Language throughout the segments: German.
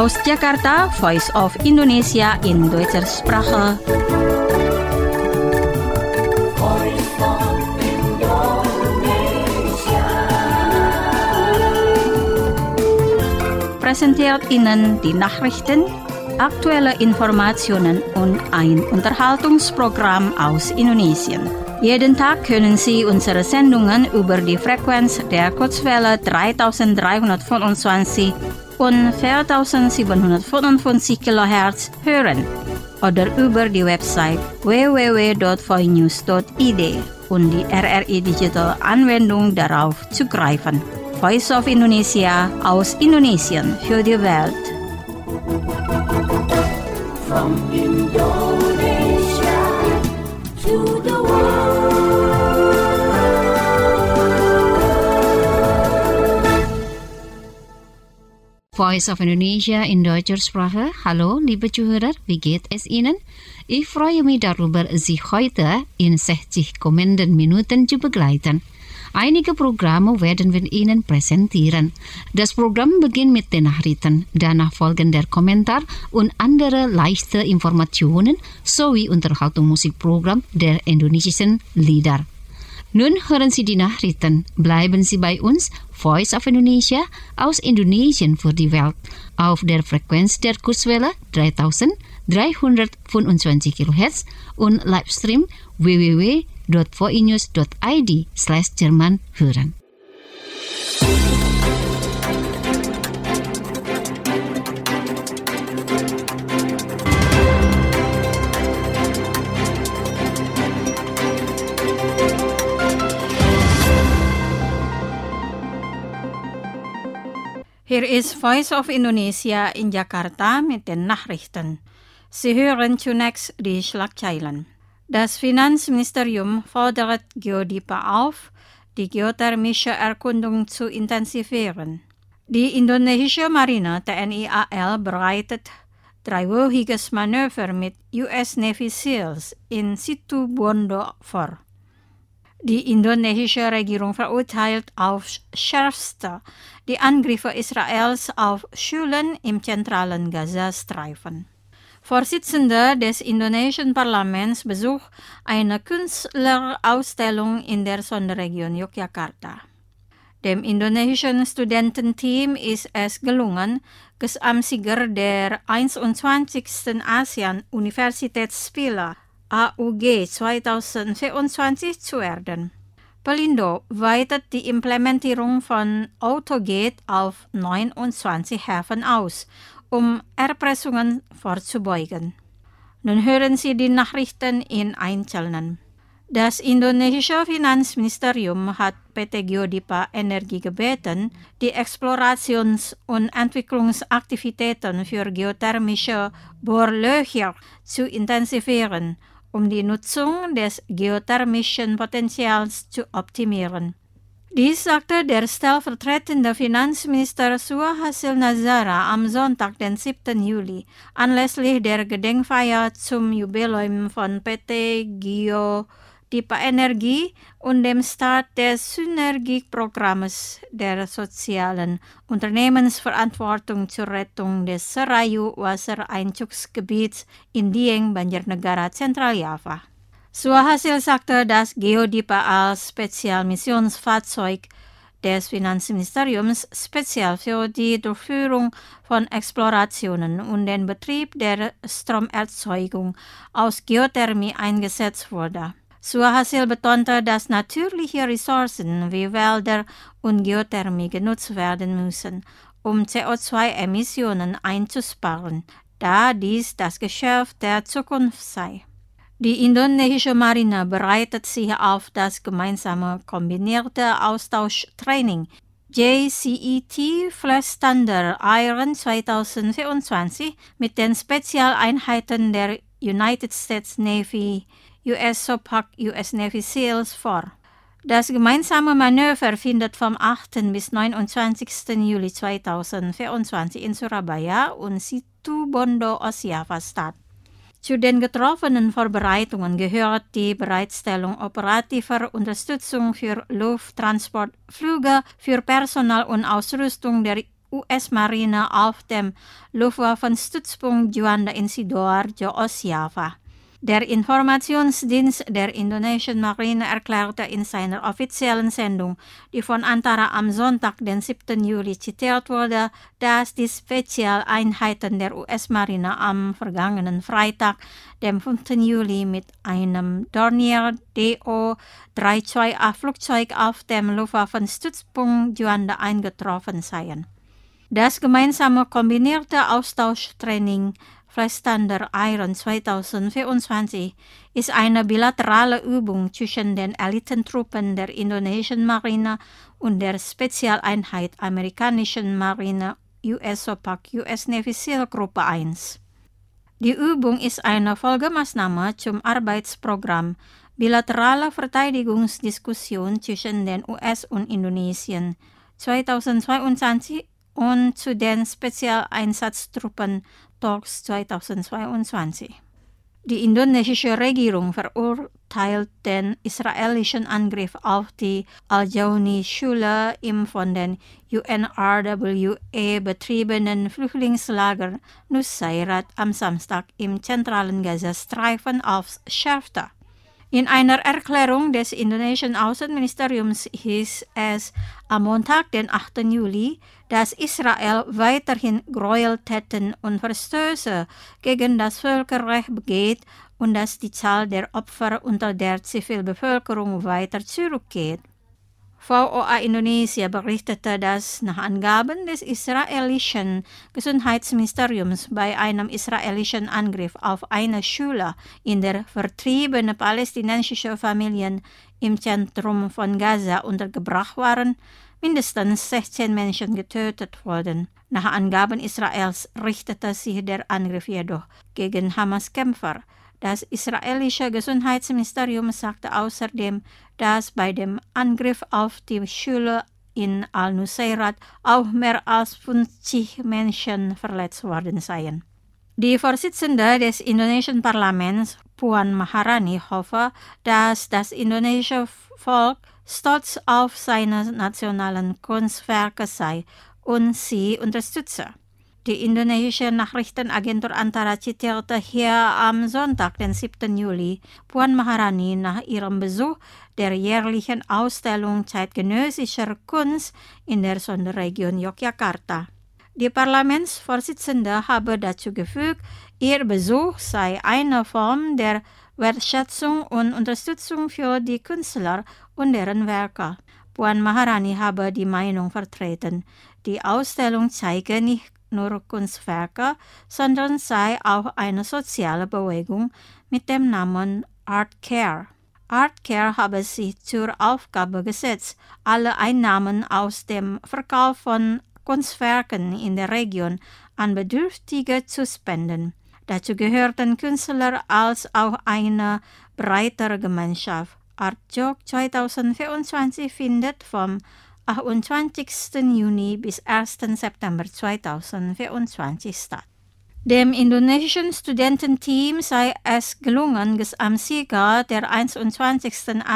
Aus Jakarta, Voice of Indonesia in deutscher Sprache. Präsentiert Ihnen die Nachrichten, aktuelle Informationen und ein Unterhaltungsprogramm aus Indonesien. Jeden Tag können Sie unsere Sendungen über die Frequenz der Kurzwelle 3325 und 4755 kHz hören oder über die Website www.voinews.id und die RRI Digital Anwendung darauf zugreifen. Voice of Indonesia aus Indonesien für die Welt. From Indonesia to the world. Voice of Indonesia in deutscher Sprache. Hallo, liebe Zuhörer, wie geht es Ihnen? Ich freue mich darüber, Sie heute in 60 kommenden Minuten zu begleiten. Einige Programme werden wir Ihnen präsentieren. Das Programm beginnt mit den Nachrichten, danach folgen der Kommentar und andere leichte Informationen sowie Unterhaltungsmusikprogramm der indonesischen Lieder. Nun hören Sie die Nachrichten. Bleiben Sie bei uns, Voice of Indonesia aus Indonesien für die Welt, auf der Frequenz der Kurzwelle 3325 kHz und Livestream www.voinews.id/Jerman hören. Hier ist Voice of Indonesia in Jakarta mit den Nachrichten. Sie hören zunächst die Schlagzeilen. Das Finanzministerium fordert Geodipa auf, die geothermische Erkundung zu intensivieren. Die indonesische Marine TNI AL bereitet dreiwöchiges Manöver mit US Navy SEALs in Situ Bondo vor. Die indonesische Regierung verurteilt aufs Schärfste die Angriffe Israels auf Schulen im zentralen Gazastreifen. Vorsitzender des indonesischen Parlaments besucht eine Künstlerausstellung in der Sonderregion Yogyakarta. Dem indonesischen Studententeam ist es gelungen, Gesamtsieger der 21. ASEAN-Universitätsspiele AUG 2024 zu werden. Pelindo weitet die Implementierung von AutoGate auf 29 Häfen aus, um Erpressungen vorzubeugen. Nun hören Sie die Nachrichten in Einzelnen. Das indonesische Finanzministerium hat PT Geodipa Energie gebeten, die Explorations- und Entwicklungsaktivitäten für geothermische Bohrlöcher zu intensivieren, um die Nutzung des geothermischen Potenzials zu optimieren. Dies sagte der stellvertretende Finanzminister Suhasil Nazara am Sonntag, den 7. Juli, anlässlich der Gedenkfeier zum Jubiläum von PT Geodipa Energie und dem Start des Synergieprogramms der sozialen Unternehmensverantwortung zur Rettung des Serayu Wassereinzugsgebiets in Dieng, Banjarnegara, Zentraljava. Suhasil sagte, dass Geodipa als Spezialmissionsfahrzeug des Finanzministeriums speziell für die Durchführung von Explorationen und den Betrieb der Stromerzeugung aus Geothermie eingesetzt wurde. Suhasil betonte, dass natürliche Ressourcen wie Wälder und Geothermie genutzt werden müssen, um CO2-Emissionen einzusparen, da dies das Geschäft der Zukunft sei. Die indonesische Marine bereitet sich auf das gemeinsame kombinierte Austauschtraining JCET Flash Thunder Iron 2024 mit den Spezialeinheiten der United States Navy, US SOPAC, US Navy SEALs vor. Das gemeinsame Manöver findet vom 8. bis 29. Juli 2024 in Surabaya und Situ Bondo, Ostjava statt. Zu den getroffenen Vorbereitungen gehört die Bereitstellung operativer Unterstützung für Lufttransportflüge für Personal und Ausrüstung der US-Marine auf dem Luftwaffenstützpunkt Juanda in Sidoarjo, Ostjava. Der Informationsdienst der indonesischen Marine erklärte in seiner offiziellen Sendung, die von Antara am Sonntag, den 7. Juli, zitiert wurde, dass die Spezialeinheiten der US-Marine am vergangenen Freitag, dem 5. Juli, mit einem Dornier Do-32A-Flugzeug auf dem Luftwaffenstützpunkt Juanda eingetroffen seien. Das gemeinsame kombinierte Austauschtraining Flash Thunder Iron 2024 ist eine bilaterale Übung zwischen den Elitentruppen der indonesischen Marine und der Spezialeinheit amerikanischen Marine USOPAC US Navy SEAL Gruppe 1. Die Übung ist eine Folgemaßnahme zum Arbeitsprogramm bilaterale Verteidigungsdiskussion zwischen den US und Indonesien 2022 und zu den Spezialeinsatztruppen Talks 2022. Die indonesische Regierung verurteilt den israelischen Angriff auf die Al-Jauni-Schule im von den UNRWA betriebenen Flüchtlingslager Nusairat am Samstag im zentralen Gazastreifen aufs Schärfste. In einer Erklärung des indonesischen Außenministeriums hieß es am Montag, den 8. Juli, dass Israel weiterhin Gräueltaten und Verstöße gegen das Völkerrecht begeht und dass die Zahl der Opfer unter der Zivilbevölkerung weiter zurückgeht. VOA Indonesia berichtete, dass nach Angaben des israelischen Gesundheitsministeriums bei einem israelischen Angriff auf eine Schule in der vertriebene palästinensische Familien im Zentrum von Gaza untergebracht waren, mindestens 16 Menschen getötet wurden. Nach Angaben Israels richtete sich der Angriff jedoch gegen Hamas-Kämpfer. Das israelische Gesundheitsministerium sagte außerdem, dass bei dem Angriff auf die Schule in Al-Nusairat auch mehr als 50 Menschen verletzt worden seien. Die Vorsitzende des indonesischen Parlaments, Puan Maharani, hoffe, dass das indonesische Volk stolz auf seine nationalen Kunstwerke sei und sie unterstütze. Die indonesische Nachrichtenagentur Antara zitierte hier am Sonntag, den 7. Juli, Puan Maharani nach ihrem Besuch der jährlichen Ausstellung zeitgenössischer Kunst in der Sonderregion Yogyakarta. Die Parlamentsvorsitzende habe dazu gefügt, ihr Besuch sei eine Form der Wertschätzung und Unterstützung für die Künstler und deren Werke. Puan Maharani habe die Meinung vertreten, die Ausstellung zeige nicht nur Kunstwerke, sondern sei auch eine soziale Bewegung mit dem Namen Art Care. Art Care habe sich zur Aufgabe gesetzt, alle Einnahmen aus dem Verkauf von Kunstwerken in der Region an Bedürftige zu spenden. Dazu gehörten Künstler als auch eine breitere Gemeinschaft. Art Jog 2024 findet vom 28. Juni bis 1. September 2024 statt. Dem indonesischen Studententeam sei es gelungen, Gesamtsieger der 21.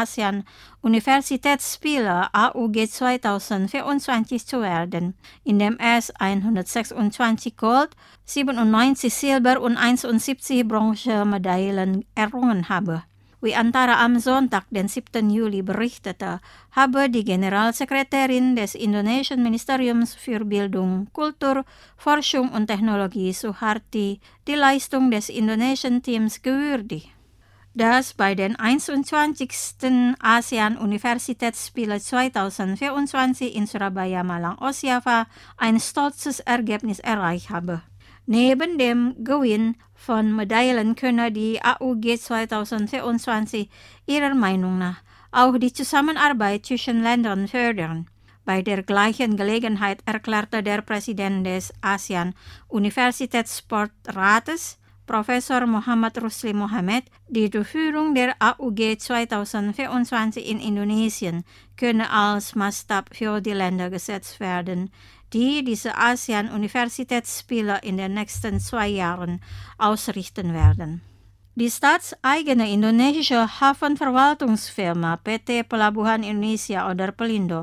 ASEAN-Universitätsspiele AUG 2024 zu werden, indem es 126 Gold, 97 Silber und 71 Bronzemedaillen errungen habe. Wie Antara am Sonntag, den 7. Juli, berichtete, habe die Generalsekretärin des indonesischen Ministeriums für Bildung, Kultur, Forschung und Technologie Suharti die Leistung des indonesischen Teams gewürdigt. Dass bei den 21. ASEAN-Universitätsspiele 2024 in Surabaya, Malang, Ostjava ein stolzes Ergebnis erreicht habe. Neben dem Gewinn von Medaillen könne die AUG 2024 ihrer Meinung nach auch die Zusammenarbeit zwischen Ländern fördern. Bei der gleichen Gelegenheit erklärte der Präsident des ASEAN-Universitätssportrates, Professor Muhammad Rusli Mohammed, die Durchführung der AUG 2024 in Indonesien könne als Maßstab für die Länder gesetzt werden, die diese ASEAN-Universitätsspiele in den nächsten 2 Jahren ausrichten werden. Die staatseigene indonesische Hafenverwaltungsfirma PT Pelabuhan Indonesia oder Pelindo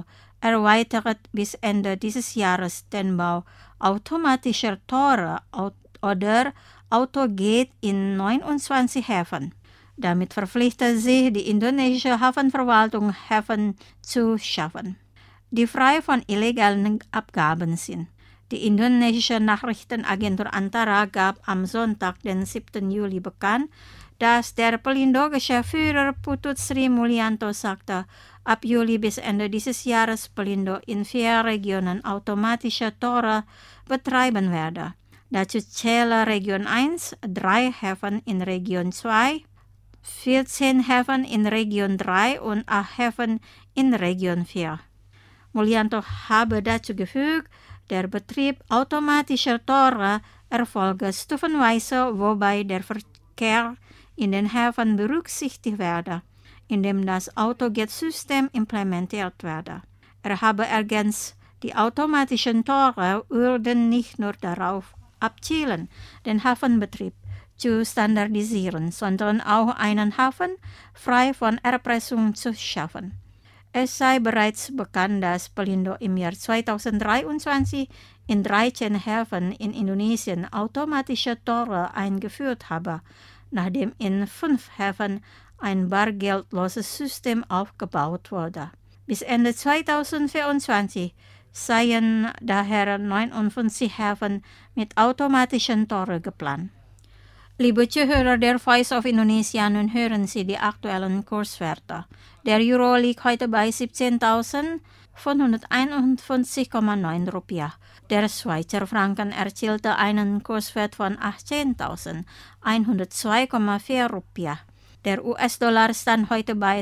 erweitert bis Ende dieses Jahres den Bau automatischer Tore oder Autogate in 29 Häfen. Damit verpflichtet sich die indonesische Hafenverwaltung, Häfen zu schaffen, die frei von illegalen Abgaben sind. Die indonesische Nachrichtenagentur Antara gab am Sonntag, den 7. Juli bekannt, dass der Pelindo-Geschäftsführer Putut Sri Mulyanto sagte, ab Juli bis Ende dieses Jahres Pelindo in 4 Regionen automatische Tore betreiben werde. Dazu zählen Region 1, 3 Häfen in Region 2, 14 Häfen in Region 3 und 8 Häfen in Region 4. Mulyanto habe dazu gefügt, der Betrieb automatischer Tore erfolge stufenweise, wobei der Verkehr in den Häfen berücksichtigt werde, indem das Autogate-System implementiert werde. Er habe ergänzt, die automatischen Tore würden nicht nur darauf abzielen, den Hafenbetrieb zu standardisieren, sondern auch einen Hafen frei von Erpressung zu schaffen. Es sei bereits bekannt, dass Pelindo im Jahr 2023 in 13 Häfen in Indonesien automatische Tore eingeführt habe, nachdem in 5 Häfen ein bargeldloses System aufgebaut wurde. Bis Ende 2024 seien daher 59 Häfen mit automatischen Toren geplant. Liebe Zuhörer der Voice of Indonesia, nun hören Sie die aktuellen Kurswerte. Der Euro liegt heute bei 17.551,9 Rupiah. Der Schweizer Franken erzielte einen Kurswert von 18.102,4 Rupiah. Der US-Dollar stand heute bei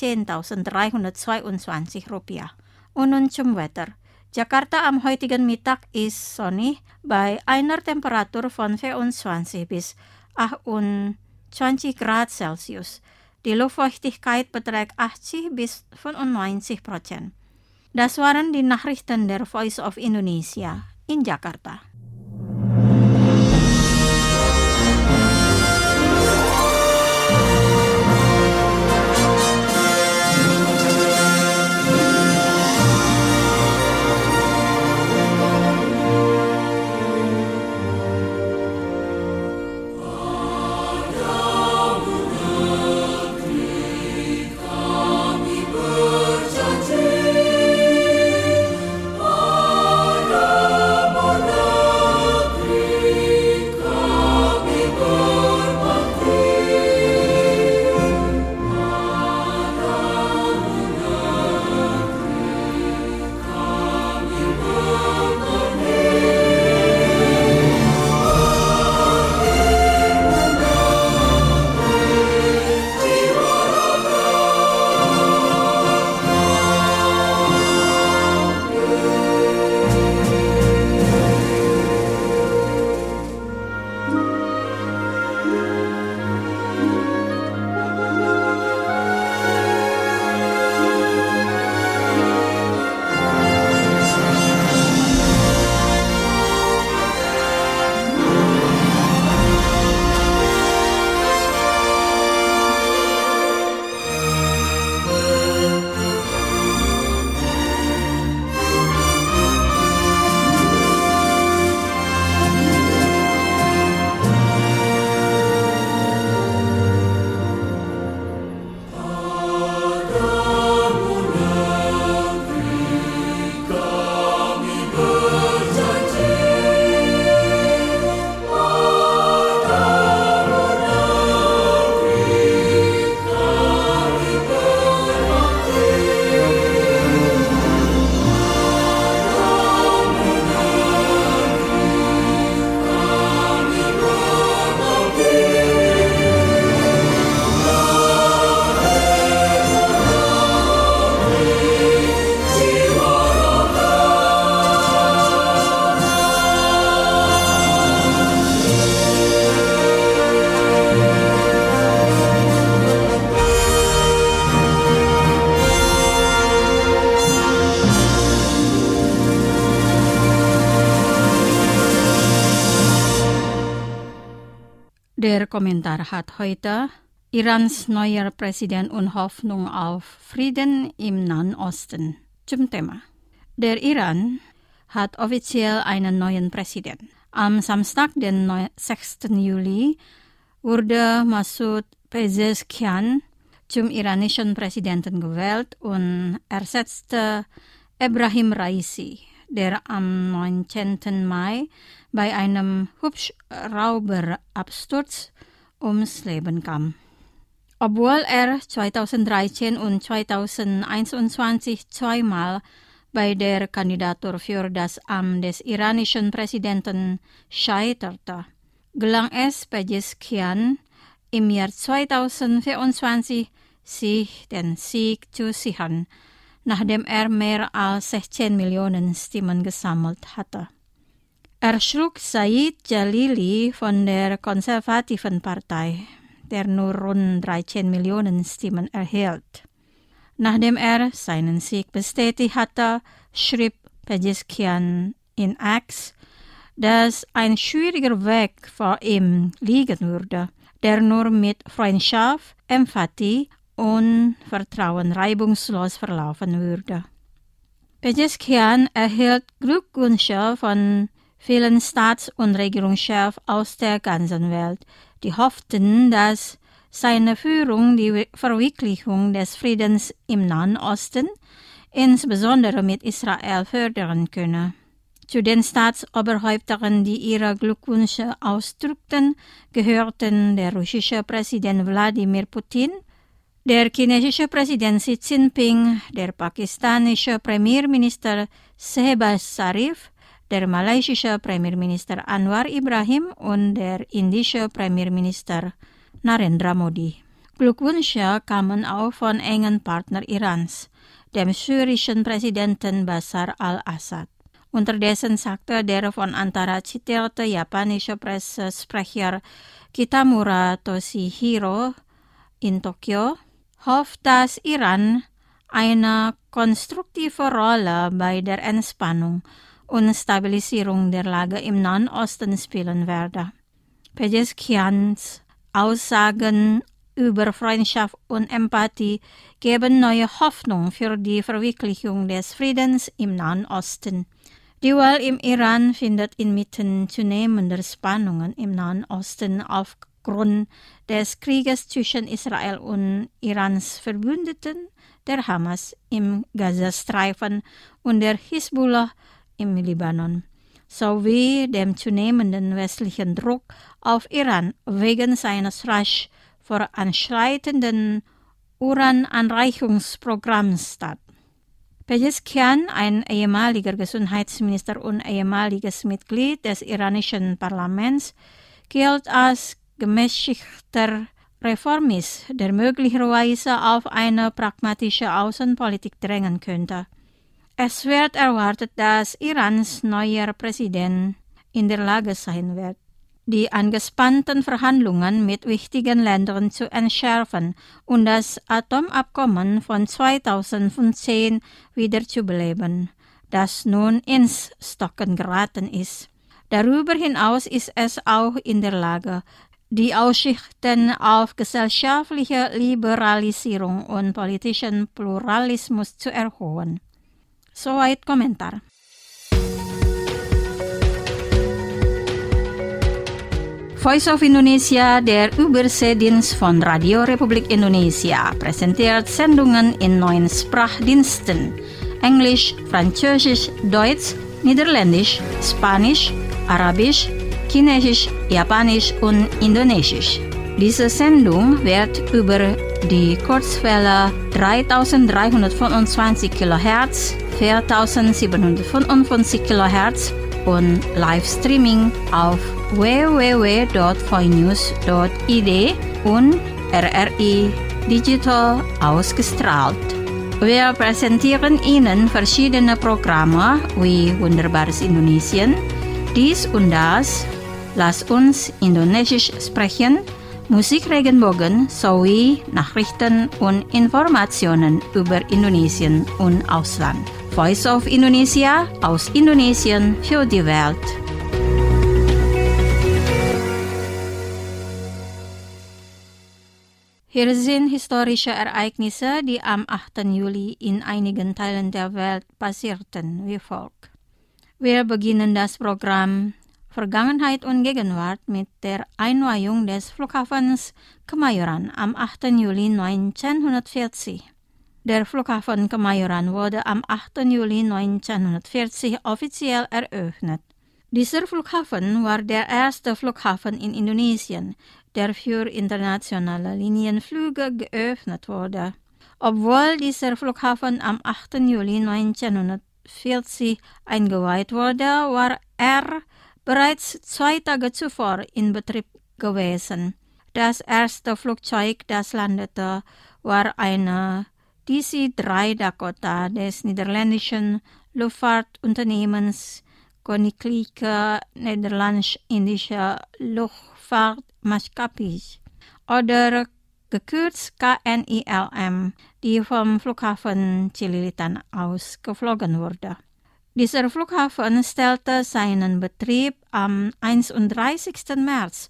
16.322 Rupiah. Und nun zum Wetter. Jakarta am heutigen Mittag ist sonnig bei einer Temperatur von 24 bis 28 Grad Celsius. Die Luftfeuchtigkeit beträgt 80 bis 95%. Das waren die Nachrichten der Voice of Indonesia in Jakarta. Der Kommentar hat heute Irans neuer Präsident und Hoffnung auf Frieden im Nahen Osten zum Thema. Der Iran hat offiziell einen neuen Präsidenten. Am Samstag, den 6. Juli, wurde Masoud Pezeshkian zum iranischen Präsidenten gewählt und ersetzte Ebrahim Raisi, der am 19. Mai bei einem Hubschrauberabsturz ums Leben kam. Obwohl er 2013 und 2021 zweimal bei der Kandidatur für das Amt des iranischen Präsidenten scheiterte, gelang es Pezeshkian im Jahr 2024 sich den Sieg zu sichern, nachdem er mehr als 16 Millionen Stimmen gesammelt hatte. Er schlug Said Jalili von der konservativen Partei, der nur rund 13 Millionen Stimmen erhielt. Nachdem er seinen Sieg bestätigt hatte, schrieb Pezeshkian in X, dass ein schwieriger Weg vor ihm liegen würde, der nur mit Freundschaft, Empathie und Vertrauen reibungslos verlaufen würde. Pezeshkian erhielt Glückwünsche von vielen Staats- und Regierungschefs aus der ganzen Welt, die hofften, dass seine Führung die Verwirklichung des Friedens im Nahen Osten, insbesondere mit Israel, fördern könne. Zu den Staatsoberhäuptern, die ihre Glückwünsche ausdrückten, gehörten der russische Präsident Wladimir Putin, der chinesische Präsident Xi Jinping, der pakistanische Premierminister Shehbaz Sharif, der malaysische Premierminister Anwar Ibrahim und der indische Premierminister Narendra Modi. Glückwünsche kamen auch von engen Partner Irans, dem syrischen Präsidenten Bashar al-Assad. Unterdessen sagte der von Antara zitierte japanische Pressesprecher Kitamura Toshihiro in Tokio, hofft, dass Iran eine konstruktive Rolle bei der Entspannung und Stabilisierung der Lage im Nahen Osten spielen werde. Pezeshkians Aussagen über Freundschaft und Empathie geben neue Hoffnung für die Verwirklichung des Friedens im Nahen Osten. Die Wahl im Iran findet inmitten zunehmender Spannungen im Nahen Osten aufgrund des Krieges zwischen Israel und Irans Verbündeten, der Hamas im Gazastreifen und der Hisbollah im Libanon, sowie dem zunehmenden westlichen Druck auf Iran wegen seines rasch voranschreitenden Urananreichungsprogramms statt. Pezeshkian, ein ehemaliger Gesundheitsminister und ehemaliges Mitglied des iranischen Parlaments, gilt als gemäßigter Reformist, der möglicherweise auf eine pragmatische Außenpolitik drängen könnte. Es wird erwartet, dass Irans neuer Präsident in der Lage sein wird, die angespannten Verhandlungen mit wichtigen Ländern zu entschärfen und das Atomabkommen von 2015 wiederzubeleben, das nun ins Stocken geraten ist. Darüber hinaus ist es auch in der Lage, die Aussichten auf gesellschaftliche Liberalisierung und politischen Pluralismus zu erhöhen. Soweit Kommentar. Voice of Indonesia, der Überseedienst von Radio Republik Indonesia, präsentiert Sendungen in 9 Sprachdiensten: Englisch, Französisch, Deutsch, Niederländisch, Spanisch, Arabisch, Chinesisch, Japanisch und Indonesisch. Diese Sendung wird über die Kurzwelle 3325 kHz, 4755 kHz und Livestreaming auf www.voinews.id und RRI Digital ausgestrahlt. Wir präsentieren Ihnen verschiedene Programme wie Wunderbares Indonesien, dies und das, Lass uns Indonesisch sprechen, Musikregenbogen sowie Nachrichten und Informationen über Indonesien und Ausland. Voice of Indonesia aus Indonesien für die Welt. Hier sind historische Ereignisse, die am 8. Juli in einigen Teilen der Welt passierten, wie folgt. Wir beginnen das Programm Vergangenheit und Gegenwart mit der Einweihung des Flughafens Kemayoran am 8. Juli 1940. Der Flughafen Kemayoran wurde am 8. Juli 1940 offiziell eröffnet. Dieser Flughafen war der erste Flughafen in Indonesien, der für internationale Linienflüge geöffnet wurde. Obwohl dieser Flughafen am 8. Juli 1940 eingeweiht wurde, war er bereits 2 Tage zuvor in Betrieb gewesen. Das erste Flugzeug, das landete, war eine DC-3 Dakota des niederländischen Luftfahrtunternehmens Koninklijke Nederlands-Indische Luchtvaartmaatschappij oder gekürzt KNILM, die vom Flughafen Cililitan aus geflogen wurde. Dieser Flughafen stellte seinen Betrieb am 31. März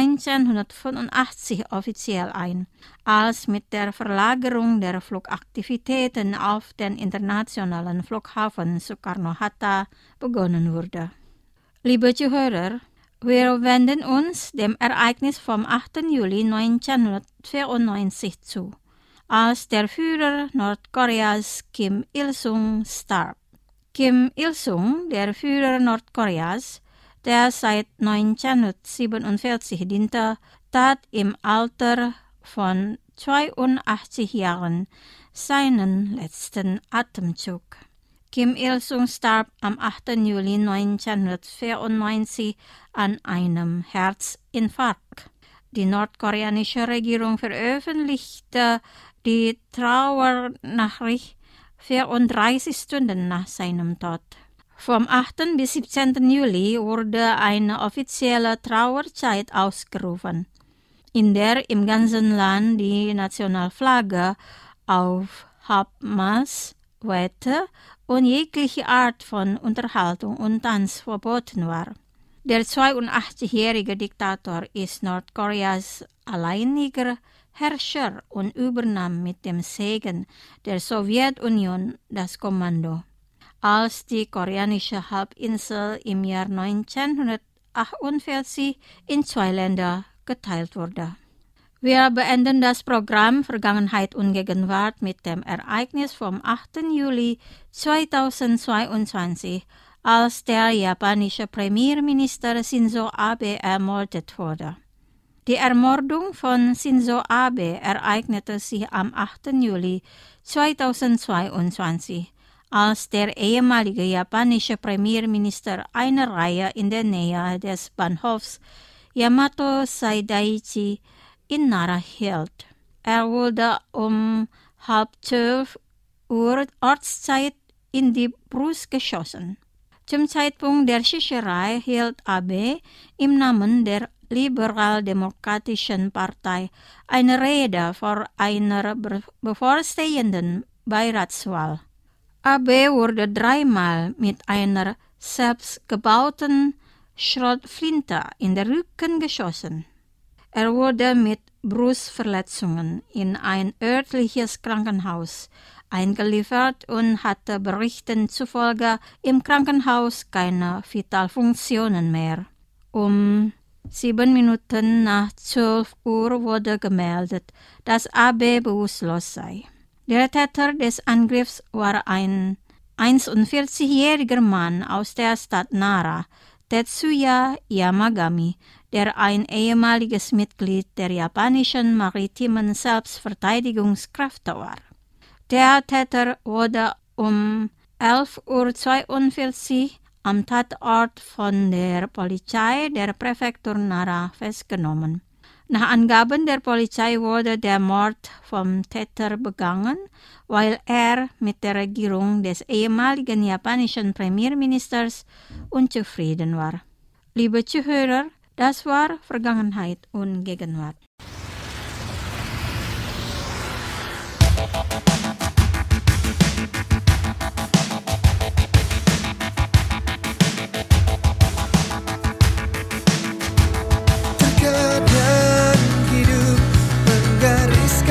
1985 offiziell ein, als mit der Verlagerung der Flugaktivitäten auf den internationalen Flughafen Soekarno-Hatta begonnen wurde. Liebe Zuhörer, wir wenden uns dem Ereignis vom 8. Juli 1994 zu, als der Führer Nordkoreas Kim Il-sung starb. Kim Il-sung, der Führer Nordkoreas, der seit 1947 diente, tat im Alter von 82 Jahren seinen letzten Atemzug. Kim Il-sung starb am 8. Juli 1994 an einem Herzinfarkt. Die nordkoreanische Regierung veröffentlichte die Trauernachricht 34 Stunden nach seinem Tod. Vom 8. bis 17. Juli wurde eine offizielle Trauerzeit ausgerufen, in der im ganzen Land die Nationalflagge auf Halbmast wehte und jegliche Art von Unterhaltung und Tanz verboten war. Der 82-jährige Diktator ist Nordkoreas alleiniger Herrscher und übernahm mit dem Segen der Sowjetunion das Kommando. Als die koreanische Halbinsel im Jahr 1948 in 2 Länder geteilt wurde. Wir beenden das Programm Vergangenheit und Gegenwart mit dem Ereignis vom 8. Juli 2022, als der japanische Premierminister Shinzo Abe ermordet wurde. Die Ermordung von Shinzo Abe ereignete sich am 8. Juli 2022, als der ehemalige japanische Premierminister eine Reihe in der Nähe des Bahnhofs Yamato Saidaichi in Nara hielt. Er wurde um 11:30 Uhr Ortszeit in die Brust geschossen. Zum Zeitpunkt der Schießerei hielt Abe im Namen der Liberal-Demokratischen Partei eine Rede vor einer bevorstehenden Beiratswahl. Abe wurde 3-mal mit einer selbstgebauten Schrotflinte in den Rücken geschossen. Er wurde mit Brustverletzungen in ein örtliches Krankenhaus eingeliefert und hatte Berichten zufolge im Krankenhaus keine Vitalfunktionen mehr. Um 7 Minuten nach 12 Uhr wurde gemeldet, dass Abe bewusstlos sei. Der Täter des Angriffs war ein 41-jähriger Mann aus der Stadt Nara, Tetsuya Yamagami, der ein ehemaliges Mitglied der japanischen maritimen Selbstverteidigungskräfte war. Der Täter wurde um 11:42 Uhr am Tatort von der Polizei der Präfektur Nara festgenommen. Nach Angaben der Polizei wurde der Mord vom Täter begangen, weil er mit der Regierung des ehemaligen japanischen Premierministers unzufrieden war. Liebe Zuhörer, das war Vergangenheit und Gegenwart. Terkadang hidup menggaris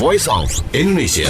Voice of Indonesia.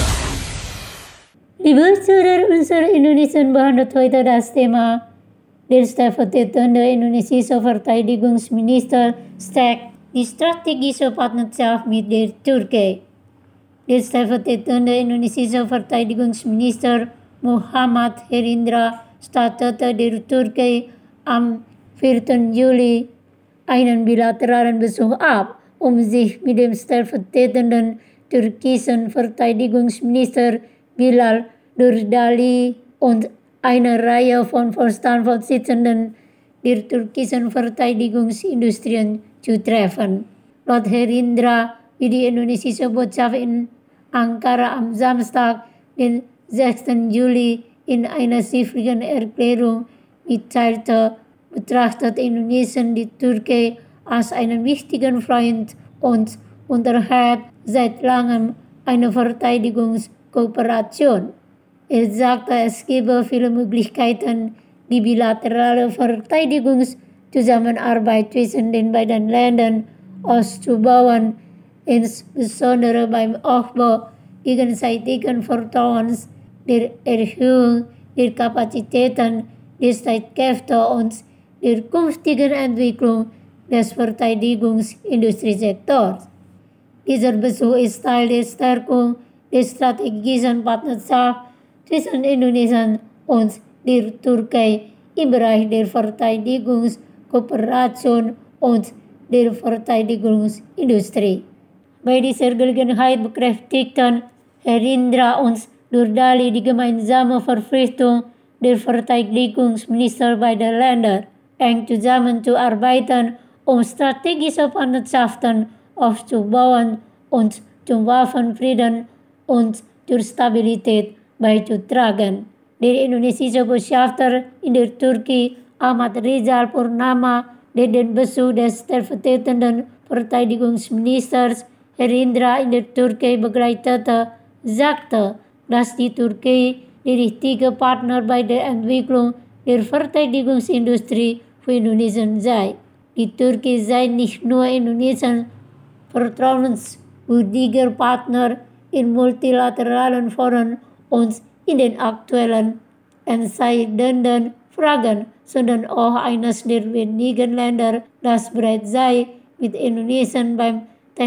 Liebe Zuhörer unserer Indonesian behandelt heute das Thema der stellvertretende indonesische Verteidigungsminister stärkt die strategische Partnerschaft mit der Türkei. Der stellvertretende indonesische Verteidigungsminister Muhammad Herindra startete der Türkei am 4. Juli einen bilateralen Besuch ab, sich mit dem stellvertretenden türkischen Verteidigungsminister Bilal Durdali und einer Reihe von Vorstandsvorsitzenden der türkischen Verteidigungsindustrien zu treffen. Laut Herindra, wie die indonesische Botschaft in Ankara am Samstag, den 6. Juli in einer schriftlichen Erklärung mitteilte, betrachtet Indonesien die Türkei als einen wichtigen Freund und unterhält seit langem eine Verteidigungskooperation. Er sagte, es gebe viele Möglichkeiten, die bilaterale Verteidigungszusammenarbeit zwischen den beiden Ländern auszubauen, insbesondere beim Aufbau gegenseitigen Vertrauens, der Erhöhung der Kapazitäten der Streitkräfte und der künftigen Entwicklung des Verteidigungsindustriesektors. Dieser Besuch ist Teil der Stärkung der strategischen Partnerschaft zwischen Indonesien und der Türkei im Bereich der Verteidigungskooperation und der Verteidigungsindustrie. Bei dieser Gelegenheit bekräftigten Herindra und Durdali die gemeinsame Verpflichtung der Verteidigungsminister beider Länder, eng zusammenzuarbeiten, strategische Partnerschaften aufzubauen und zum Waffenfrieden und zur Stabilität beizutragen. Der indonesische Botschafter in der Türkei, Ahmad Rizal Purnama, der den Besuch des stellvertretenden Verteidigungsministers Herindra in der Türkei begleitete, sagte, dass die Türkei der richtige Partner bei der Entwicklung der Verteidigungsindustrie für Indonesien sei. Die Türkei sei nicht nur Indonesiens vertrauenswürdiger Partner in multilateralen Foren und in den aktuellen entscheidenden Fragen, sondern auch eines der wenigen Länder, das bereit sei, mit Indonesien beim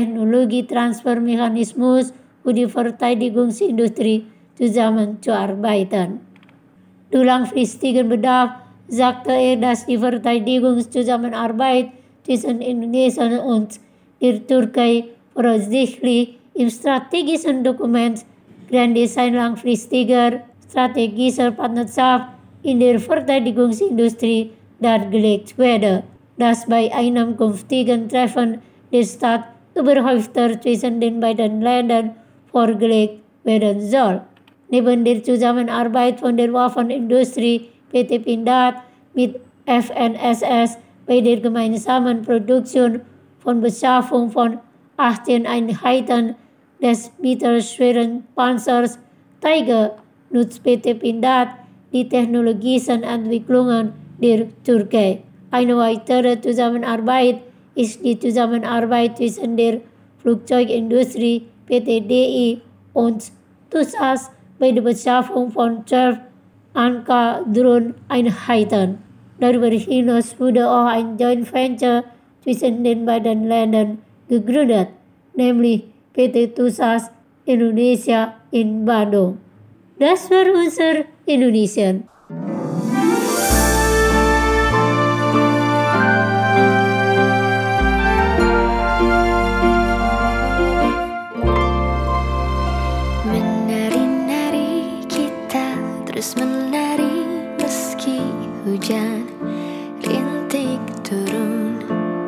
Technologietransfermechanismus für die Verteidigungsindustrie zusammenzuarbeiten. Du langfristigen Bedarf sagte er, dass die Verteidigungszusammenarbeit zwischen Indonesien und der Türkei voraussichtlich im strategischen Dokument Grand Design langfristiger strategischer Partnerschaft in der Verteidigungsindustrie dargelegt werde, das bei einem künftigen Treffen der Staatsoberhäupter zwischen den beiden Ländern vorgelegt werden soll. Neben der Zusammenarbeit von der Waffenindustrie PT Pindad mit FNSS bei der gemeinsamen Produktion von Beschaffung von 18 Einheiten des mittelschweren Panzers Tiger nutzt PT Pindad die technologischen Entwicklungen der Türkei. Eine weitere Zusammenarbeit ist die Zusammenarbeit zwischen der Flugzeugindustrie PT DI und TUSAS bei der Beschaffung von 12 Anka-Drone-Einheiten. Darüber hinaus wurde auch ein Joint Venture zwischen den beiden Ländern gegründet, nämlich PT TUSAS Indonesia in Bandung. Das war unser Indonesian. Menari-nari kita terus menari meski hujan rintik turun,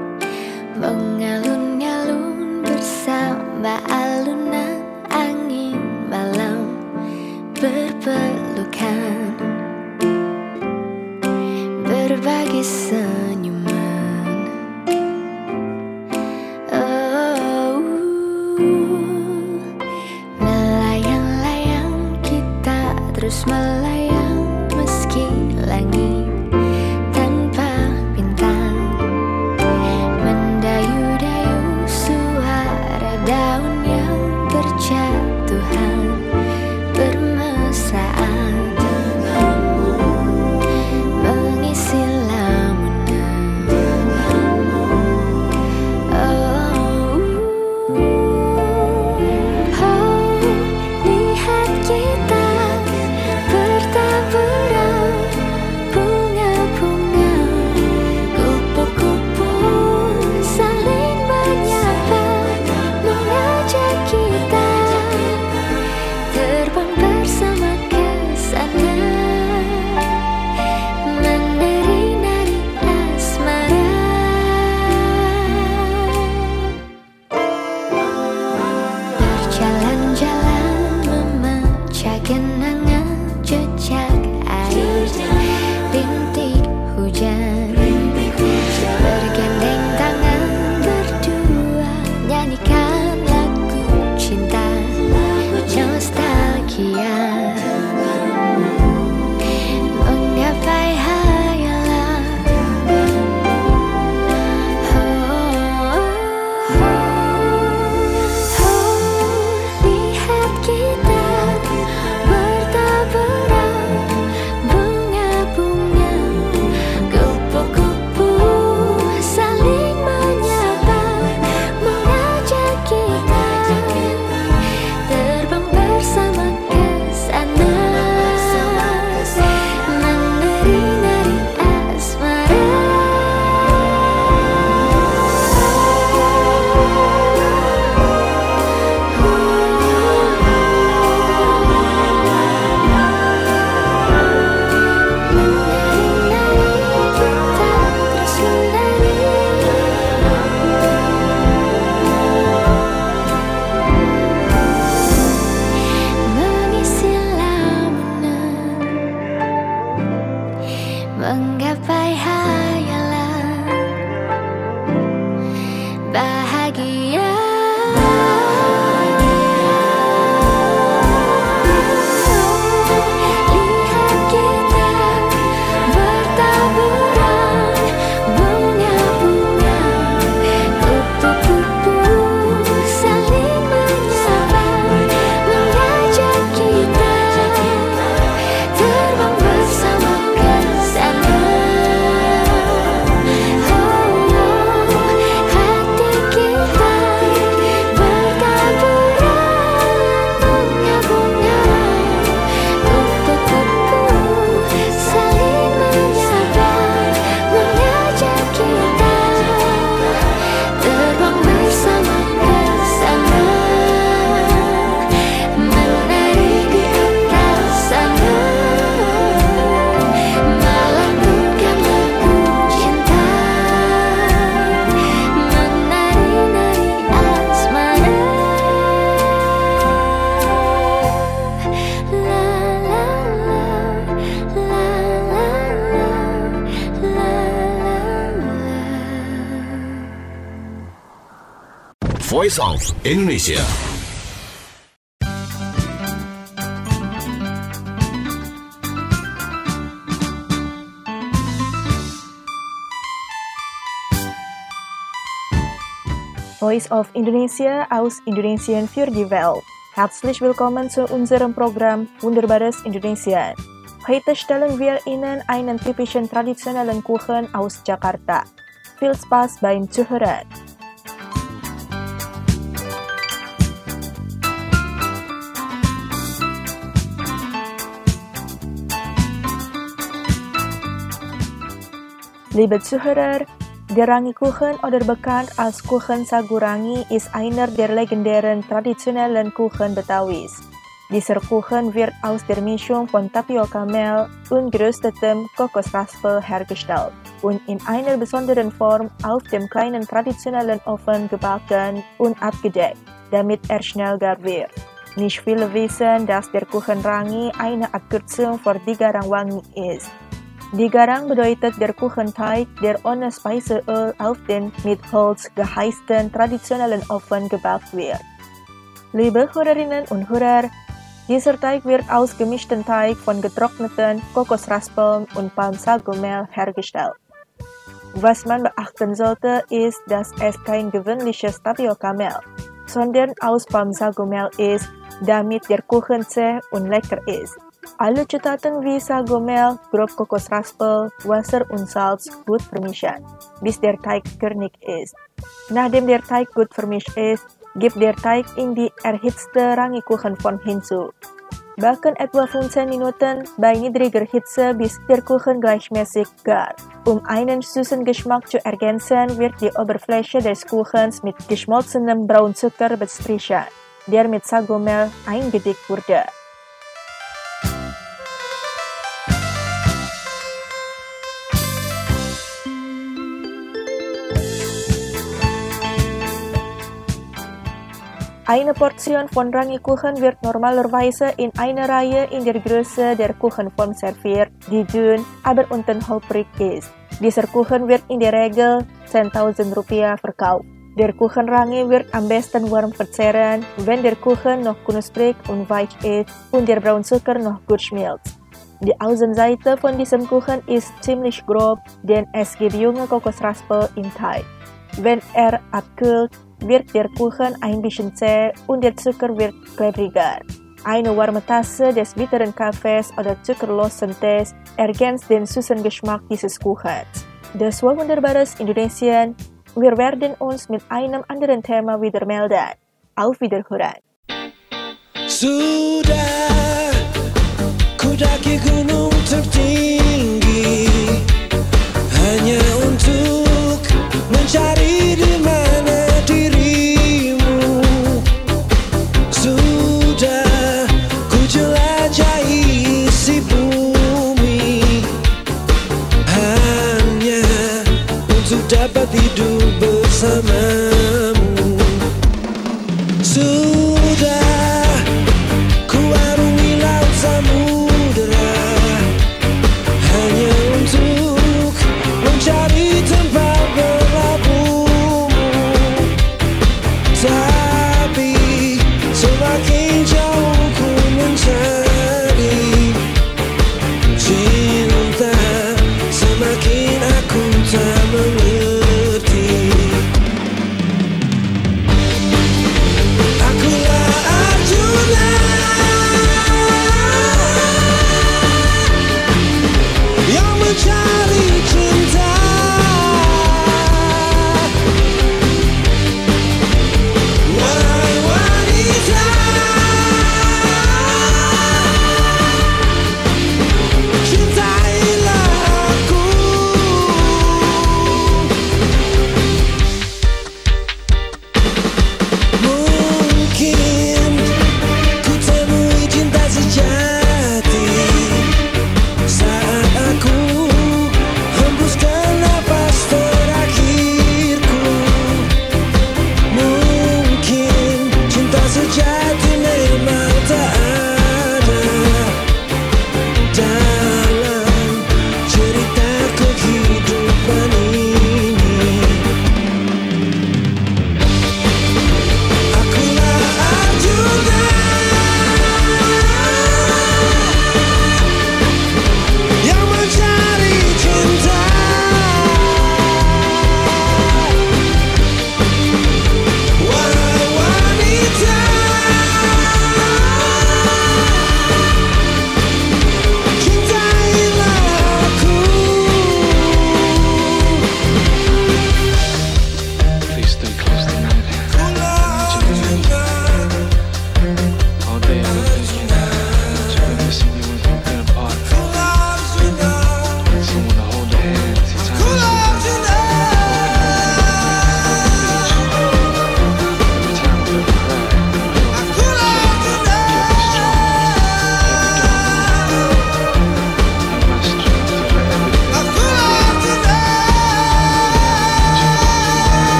mengalun-alun bersama alunan angin malam berpelukan, berbagi senyuman. Melayang-layang kita terus melayang meski langit tanpa bintang, mendayu-dayu suara daun yang bercahaya. Voice of Indonesia. Voice of Indonesia aus Indonesien für die Welt. Herzlich willkommen zu unserem Programm Wunderbares Indonesien. Heute stellen wir Ihnen einen typischen traditionellen Kuchen aus Jakarta. Viel Spaß beim Zuhören. Liebe Zuhörer, der Rangi-Kuchen oder bekannt als Kuchen Sagu Rangi ist einer der legendären traditionellen Kuchen Betawis. Dieser Kuchen wird aus der Mischung von Tapioca-Mehl und geröstetem Kokosraspel hergestellt und in einer besonderen Form auf dem kleinen traditionellen Ofen gebacken und abgedeckt, damit er schnell gar wird. Nicht viele wissen, dass der Kuchen Rangi eine Abkürzung für Digarang Wangi ist. Digarang bedeutet der Kuchenteig, der ohne Speiseöl auf den mit Holz geheizten traditionellen Ofen gebacken wird. Liebe Hörerinnen und Hörer, dieser Teig wird aus gemischten Teig von getrockneten Kokosraspeln und Palmsago-Mehl hergestellt. Was man beachten sollte, ist, dass es kein gewöhnliches Tapioca-Mehl, sondern aus Palmsago-Mehl ist, damit der Kuchen zäh und lecker ist. Alle Zutaten wie Sago-Mehl, grob Kokosraspel, Wasser und Salz gut vermischen, bis der Teig körnig ist. Nachdem der Teig gut vermischt ist, gibt der Teig in die erhitzte Rangi-Kuchenform hinzu. Backen etwa 15 Minuten bei niedriger Hitze, bis der Kuchen gleichmäßig gar. Um einen süßen Geschmack zu ergänzen, wird die Oberfläche des Kuchens mit geschmolzenem Braunzucker bestrichen, der mit Sago-Mehl eingedickt wurde. Eine Portion von Rangi-Kuchen wird normalerweise in einer Reihe in der Größe der Kuchenform serviert, die dünn, aber unten holprig ist. Dieser Kuchen wird in der Regel 10.000 Rupiah verkauft. Der Kuchen Rangi wird am besten warm verzehren, wenn der Kuchen noch knusprig und weich ist und der Braunzucker noch gut schmilzt. Die Außenseite von diesem Kuchen ist ziemlich grob, denn es gibt junge Kokosraspel im Teig. Wenn er abkühlt, wird der Kuchen ein bisschen zäh und der Zucker wird klebriger. Eine warme Tasse des bitteren Kaffees oder zuckerlosen Tees ergänzt den süßen Geschmack dieses Kuchens. Das war Wunderbares Indonesien. Wir werden uns mit einem anderen Thema wieder melden. Auf Wiederhören. Sudah ku daki gunung tertinggi hanya untuk mencari di mana dirimu. Sudah ku jelajahi isi bumi hanya untuk dapat hidup bersamamu. Sudah ku arungi laut samudera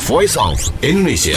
Voice of Indonesia.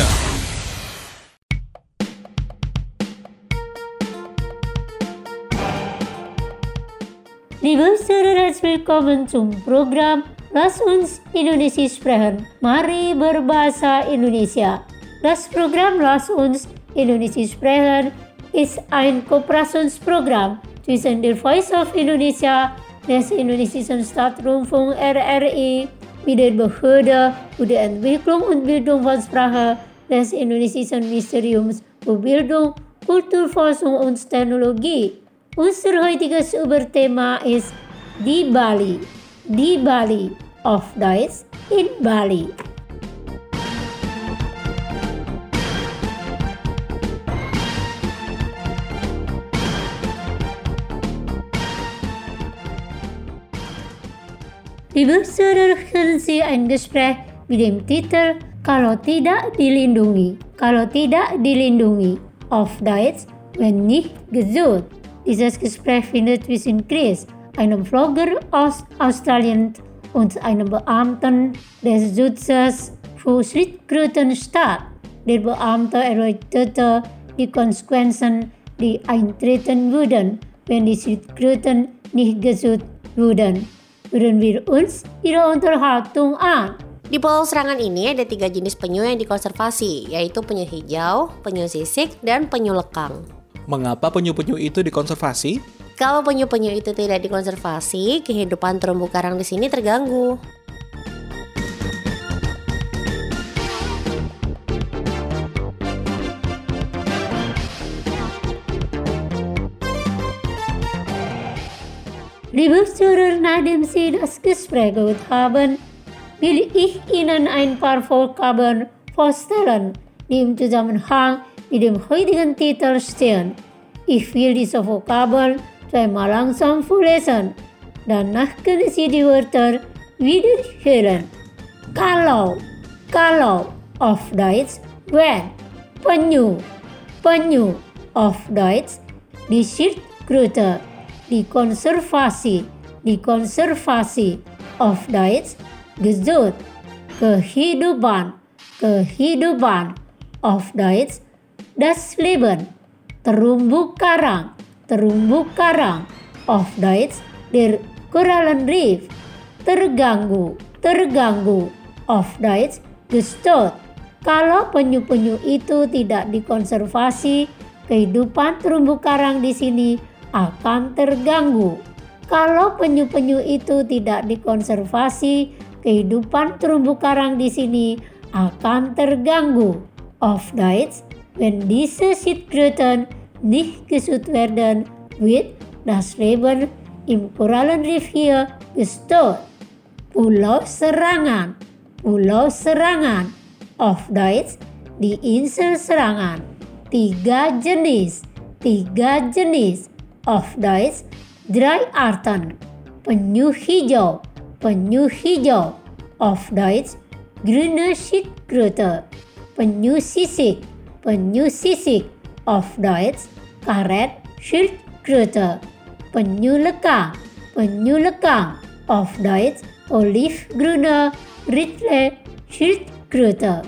Liebe Zuhörer, herzlich willkommen zum Programm Lass uns Indonesia sprechen. Mari berbahasa Indonesia. Das Programm Lass uns Indonesia sprechen ist ein Kooperationsprogramm zwischen der Voice of Indonesia, des Indonesischen Staatsrundfunk RRI, mit der Behörde für die Entwicklung und Bildung von Sprache des Indonesischen Ministeriums für Bildung, Kulturforschung und Technologie. Unser heutiges Überthema ist die Bali auf Deutsch in Bali. Liebe Zuhörer, hören Sie ein Gespräch mit dem Titel Kalau Tidak Dilindungi. Kalau Tidak Dilindungi auf Deutsch, wenn nicht gesucht. Dieses Gespräch findet zwischen Chris, einem Vlogger aus Australien, und einem Beamten des Schutzes für Schildkröten statt. Der Beamte erläuterte die Konsequenzen, die eintreten würden, wenn die Schildkröten nicht gesucht würden. Hören wir uns ihre Unterhaltung an. Di Pulau Serangan ini ada 3 jenis penyu yang dikonservasi, yaitu penyu hijau, penyu sisik, dan penyu lekang. Mengapa penyu-penyu itu dikonservasi? Kalau penyu-penyu itu tidak dikonservasi, kehidupan terumbu karang di sini terganggu. Liebe Zuhörer, nachdem Sie das Gespräch gehört haben, will ich Ihnen ein paar Vokabeln vorstellen, die im Zusammenhang mit dem heutigen Titel stehen. Ich will diese Vokabeln zweimal langsam vorlesen. Danach können Sie die Wörter wiederhören. Kalau auf Deutsch when. Penyu auf Deutsch die Schildkröte. Dikonservasi auf Deutsch gesund. Kehidupan auf Deutsch das Leben. Terumbu karang auf Deutsch der Korallenriff. Terganggu auf Deutsch gestört. Kalau penyu-penyu itu tidak dikonservasi, kehidupan terumbu karang di sini akan terganggu. Kalau penyu-penyu itu tidak dikonservasi, kehidupan terumbu karang di sini akan terganggu. Auf Deutsch, wenn diese Schildkröten nicht geschützt werden, wird das Leben im Korallenriff hier gestört. Pulau Serangan auf Deutsch die Insel Serangan. 3 jenis auf Deutsch 3 Arten. Penyu hijau auf Deutsch grüne Schildkröte. Penyu sisik auf Deutsch karet Schildkröte. Penyu lekang auf Deutsch olivgrüne Ridley Schildkröte.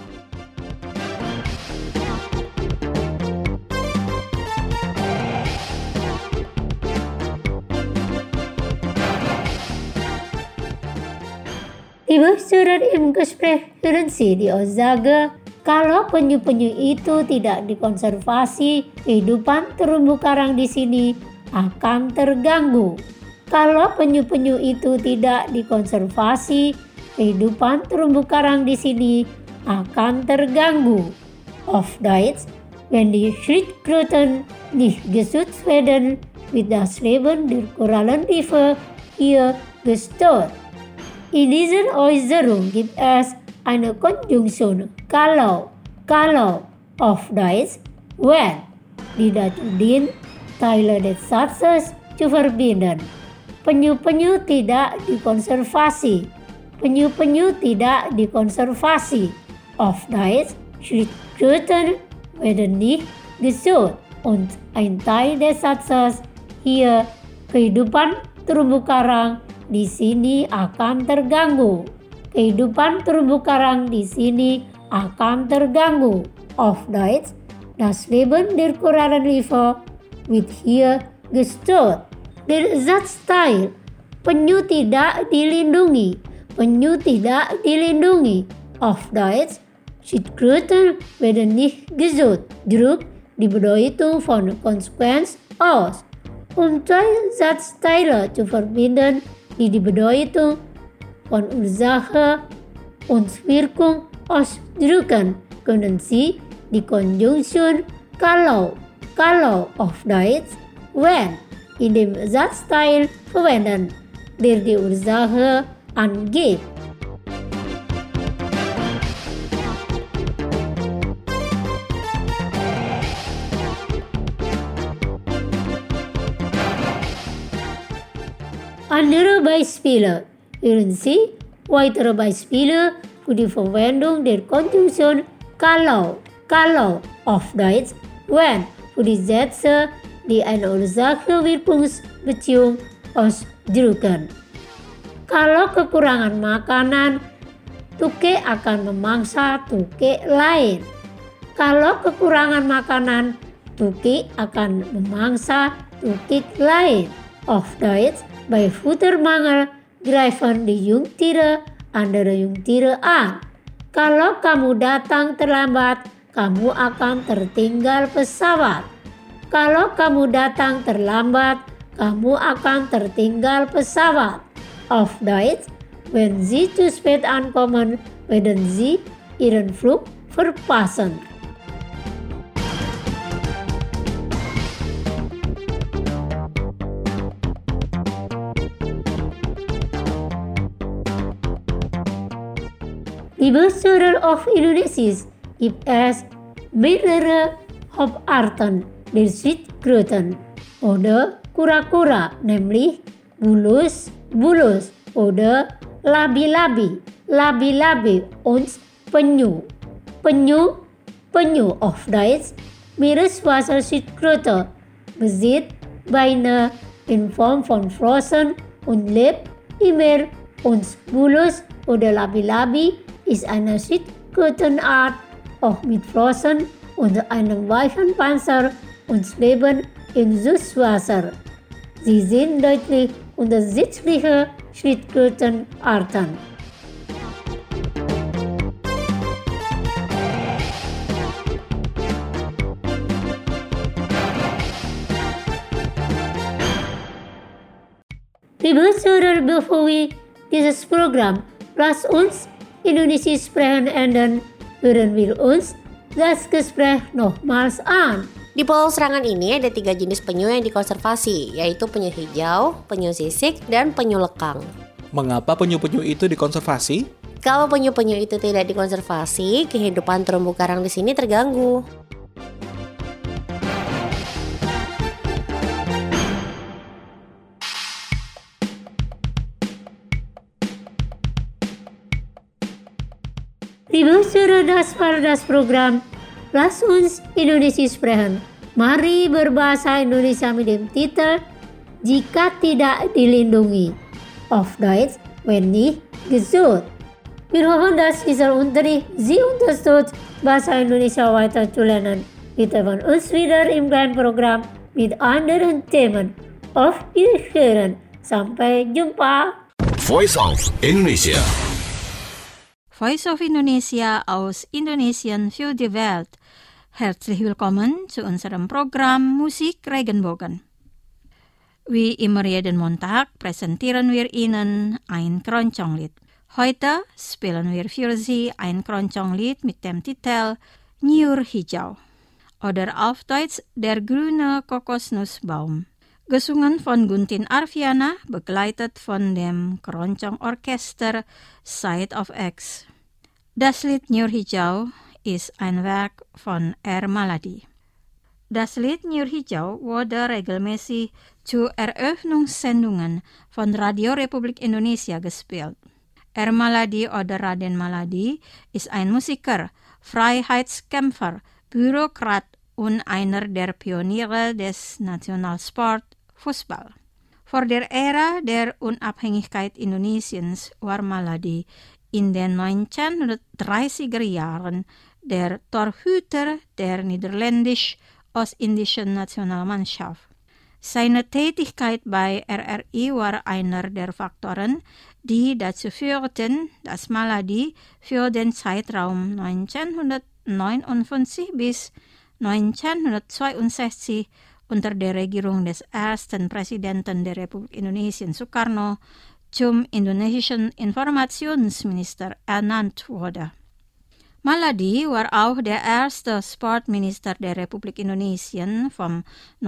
Liebe Zuhörer, im Gespräch hören Sie die Aussage, kalau penyu-penyu itu tidak dikonservasi, kehidupan terumbu karang di sini akan terganggu. Kalau penyu-penyu itu tidak dikonservasi, kehidupan terumbu karang di sini akan terganggu. Auf Deutsch, wenn die Schildkröten nicht geschützt werden, wird das Leben der Korallenriffe hier gestört. In dieser Äußerung gibt es eine Konjunktion kalau auf Deutsch when, die dazu dient, Teile des Satzes zu verbinden. Penyu-penyu tidak dikonservasi. Auf Deutsch, Schildkröten werden nicht gesucht. Und ein Teil des Satzes hier, kehidupan terumbu karang di sini akan terganggu. Kehidupan terumbu karang di sini akan terganggu. Auf Deutsch, das Leben der Korallenriffe wird hier gestört. Der Ersatzteil, penyu tidak dilindungi. Penyu tidak dilindungi. Auf Deutsch, Schildkröten werden nicht gesucht. Drückt die Bedeutung von Konsequenz aus. Zwei Ersatzteile zu verbinden, die Bedeutung von Ursache und Wirkung ausdrücken, können Sie die Konjunktion kalau auf Deutsch wenn in dem Ersatzteil verwenden, der die Ursache angeht. Andere Beispiele. Hören Sie weitere Beispiele für die Verwendung der Konjunktion kalau auf Deutsch wenn für die Sätze, die eine Ursache-Wirkungsbeziehung ausdrücken. Kalau kekurangan makanan, tuke akan memangsa tuke lain. Kalau kekurangan makanan, tuke akan memangsa tuke lain. Auf Deutsch, bei Futtermangel greifen die Jungtiere andere Jungtiere an. Kalau kamu datang terlambat, kamu akan tertinggal pesawat. Kalau kamu datang terlambat, kamu akan tertinggal pesawat. Auf Deutsch, wenn Sie zu spät ankommen, werden Sie Ihren Flug verpassen. Liebe Hörer auf Indonesisch, gibt es mehrere Hauptarten der Schildkröten oder kura-kura, nämlich bulus oder labi-labi und penyu. Penyu auf Deutsch, Meereswasserschildkröte, besitzt Beine in Form von Flossen und lebt im Meer. Und bulus oder labi-labi ist eine Schildkrötenart, auch mit Flossen und einem weichen Panzer und leben im Süßwasser. Sie sind deutlich unterschiedliche Schildkrötenarten. Liebe Hörer, bevor wir dieses Programm Lass uns Indonesisch sprechen enden, hören wir uns das Gespräch nochmals an. Di pulau Serangan ini ada 3 jenis penyu yang dikonservasi, yaitu penyu hijau, penyu sisik, dan penyu lekang. Mengapa penyu-penyu itu dikonservasi? Kalau penyu-penyu itu tidak dikonservasi, kehidupan terumbu karang di sini terganggu. Liebe Hörer, das war das Programm Lass uns Indonesisch sprechen. Mari berbahasa Indonesia mit dem Titel Jika Tidak Dilindungi. Auf Deutsch, wenn nicht gesucht. Wir hoffen, dass dieser Unterricht Sie unterstützt, Bahasa Indonesia weiter zu lernen. Wir treffen uns wieder im kleinen Programm mit anderen Themen. Auf Wiederhören. Sampai jumpa. Voice of Indonesia. Voice of Indonesia aus Indonesien für die Welt. Herzlich willkommen zu unserem Programm Musik Regenbogen. Wie immer jeden Montag präsentieren wir Ihnen ein Keronconglied. Heute spielen wir für Sie ein Keronconglied mit dem Titel Nyur Hijau oder auf Deutsch Der grüne Kokosnussbaum. Gesungen von Guntin Arfiana, begleitet von dem Keroncong-Orchester Side of X. Das Lied Nyur Hijau ist ein Werk von R. Maladi. Das Lied Nyur Hijau wurde regelmäßig zu Eröffnungssendungen von Radio Republik Indonesia gespielt. R. Maladi oder Raden Maladi ist ein Musiker, Freiheitskämpfer, Bürokrat und einer der Pioniere des Nationalsport Fußball. Vor der Ära der Unabhängigkeit Indonesiens war Maladi in den 1930er Jahren der Torhüter der niederländisch-ostindischen Nationalmannschaft. Seine Tätigkeit bei RRI war einer der Faktoren, die dazu führten, dass Maladi für den Zeitraum 1959 bis 1962 unter der Regierung des ersten Präsidenten der Republik Indonesien Sukarno zum indonesischen Informationsminister ernannt wurde. Maladi war auch der erste Sportminister der Republik Indonesien vom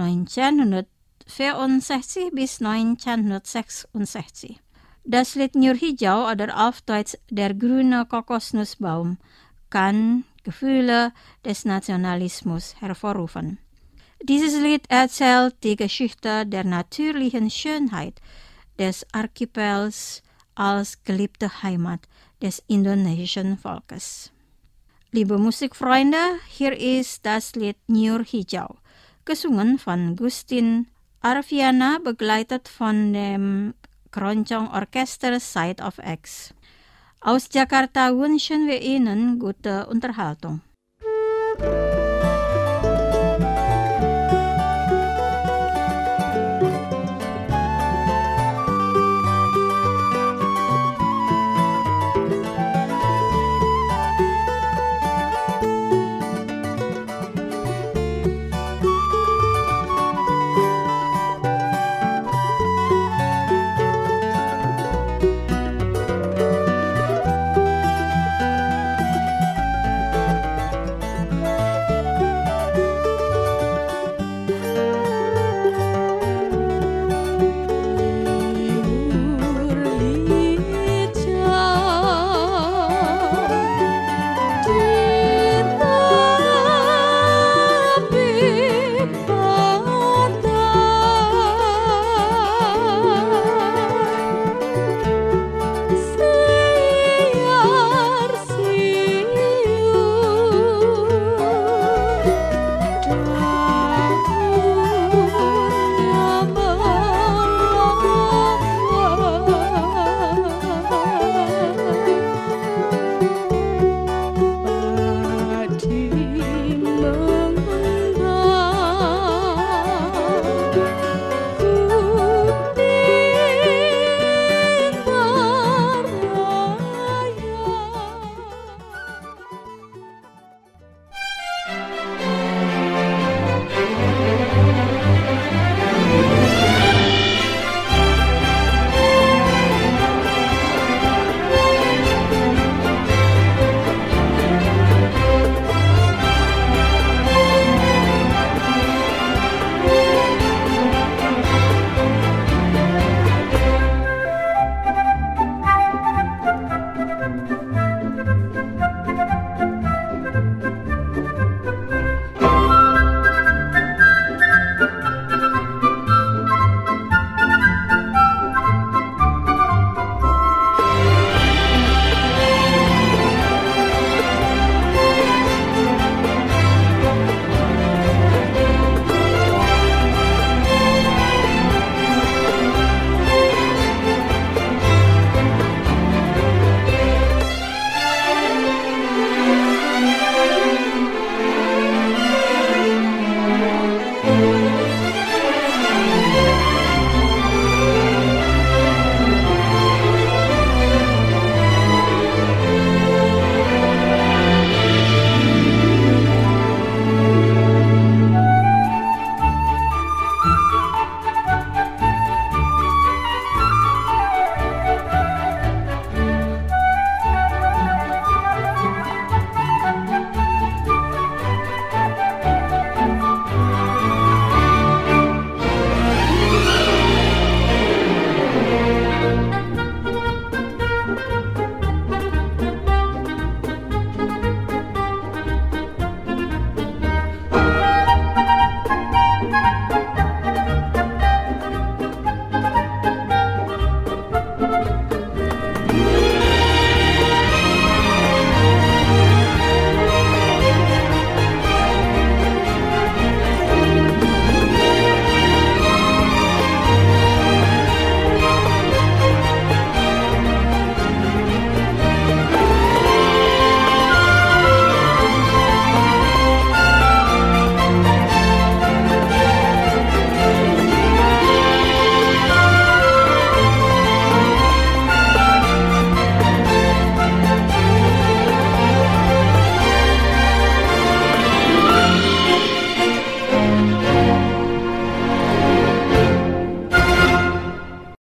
1964 bis 1966. Das Lied Nyur Hijau oder auf Deutsch Der grüne Kokosnussbaum kann Gefühle des Nationalismus hervorrufen. Dieses Lied erzählt die Geschichte der natürlichen Schönheit des Archipels als geliebte Heimat des indonesischen Volkes. Liebe Musikfreunde, hier ist das Lied Nyur Hijau, gesungen von Gustin Arviana, begleitet von dem Keroncong Orchester Side of X. Aus Jakarta wünschen wir Ihnen gute Unterhaltung.